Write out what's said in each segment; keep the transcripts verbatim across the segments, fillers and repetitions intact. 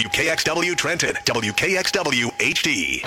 W K X W Trenton, W K X W H D.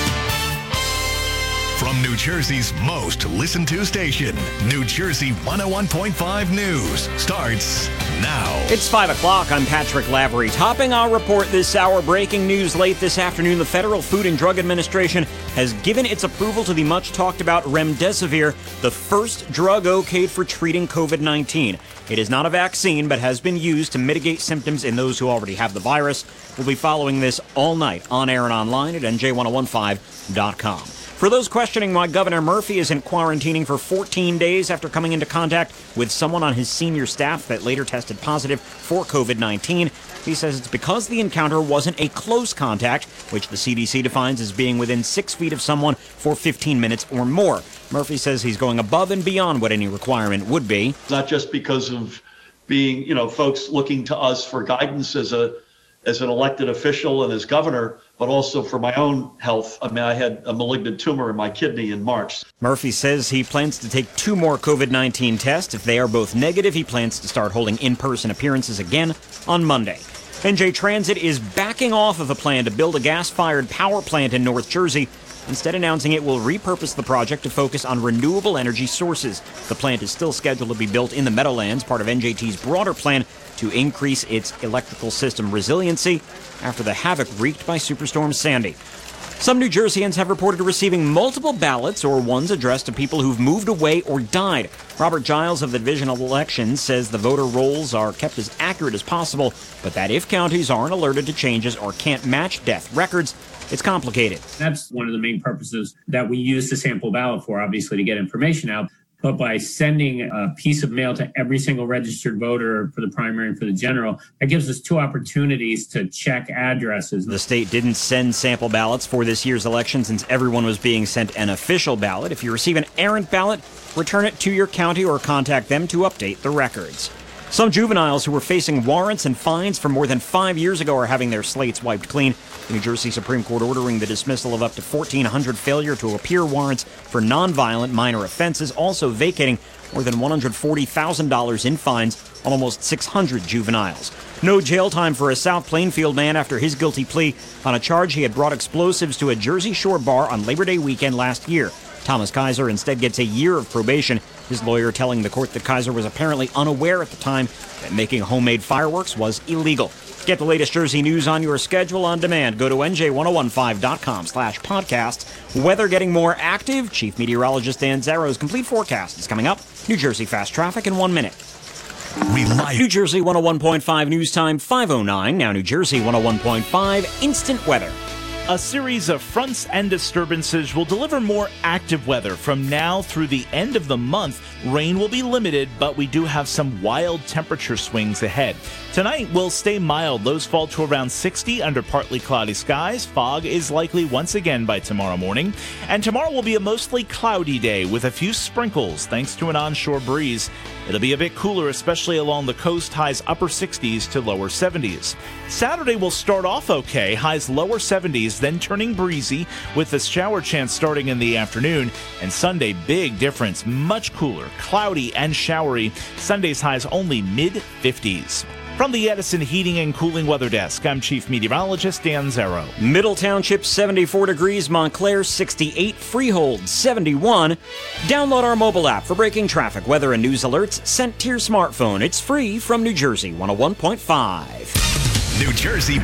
From New Jersey's most listened to station, New Jersey one oh one point five News starts now. It's five o'clock. I'm Patrick Lavery. Topping our report this hour, breaking news late this afternoon, the Federal Food and Drug Administration has given its approval to the much-talked-about remdesivir, the first drug okayed for treating covid nineteen. It is not a vaccine, but has been used to mitigate symptoms in those who already have the virus. We'll be following this all night, on air and online at N J ten fifteen dot com. For those questioning why Governor Murphy isn't quarantining for fourteen days after coming into contact with someone on his senior staff that later tested positive for covid nineteen, he says it's because the encounter wasn't a close contact, which the C D C defines as being within six feet of someone for fifteen minutes or more. Murphy says he's going above and beyond what any requirement would be. Not just because of being, you know, folks looking to us for guidance as a as an elected official and as governor, but also for my own health. I mean, I had a malignant tumor in my kidney in March. Murphy says he plans to take two more covid nineteen tests. If they are both negative, he plans to start holding in-person appearances again on Monday. N J Transit is backing off of a plan to build a gas-fired power plant in North Jersey, instead announcing it will repurpose the project to focus on renewable energy sources. The plant is still scheduled to be built in the Meadowlands, part of N J T's broader plan to increase its electrical system resiliency after the havoc wreaked by Superstorm Sandy. Some New Jerseyans have reported receiving multiple ballots or ones addressed to people who've moved away or died. Robert Giles of the Division of Elections says the voter rolls are kept as accurate as possible, but that if counties aren't alerted to changes or can't match death records, it's complicated. That's one of the main purposes that we use the sample ballot for, obviously, to get information out. But by sending a piece of mail to every single registered voter for the primary and for the general, that gives us two opportunities to check addresses. The state didn't send sample ballots for this year's election since everyone was being sent an official ballot. If you receive an errant ballot, return it to your county or contact them to update the records. Some juveniles who were facing warrants and fines for more than five years ago are having their slates wiped clean. The New Jersey Supreme Court ordering the dismissal of up to fourteen hundred failure to appear warrants for nonviolent minor offenses, also vacating more than one hundred forty thousand dollars in fines on almost six hundred juveniles. No jail time for a South Plainfield man after his guilty plea on a charge he had brought explosives to a Jersey Shore bar on Labor Day weekend last year. Thomas Kaiser instead gets a year of probation, his lawyer telling the court that Kaiser was apparently unaware at the time that making homemade fireworks was illegal. Get the latest Jersey news on your schedule on demand. Go to N J ten fifteen dot com slash podcast. Weather getting more active. Chief Meteorologist Dan Zarrow's complete forecast is coming up. New Jersey fast traffic in one minute. We like New Jersey one oh one point five news time five oh nine. Now New Jersey one oh one point five instant weather. A series of fronts and disturbances will deliver more active weather from now through the end of the month. Rain will be limited, but we do have some wild temperature swings ahead. Tonight will stay mild. Lows fall to around sixty under partly cloudy skies. Fog is likely once again by tomorrow morning. And tomorrow will be a mostly cloudy day with a few sprinkles thanks to an onshore breeze. It'll be a bit cooler, especially along the coast, highs upper sixties to lower seventies. Saturday will start off okay, highs lower seventies, then turning breezy with a shower chance starting in the afternoon. And Sunday, big difference, much cooler, cloudy and showery. Sunday's highs only mid fifties. From the Edison Heating and Cooling Weather Desk, I'm Chief Meteorologist Dan Zarrow. Middle Township, seventy-four degrees. Montclair, sixty-eight. Freehold, seventy-one. Download our mobile app for breaking traffic, weather, and news alerts sent to your smartphone. It's free from New Jersey one oh one point five. New Jersey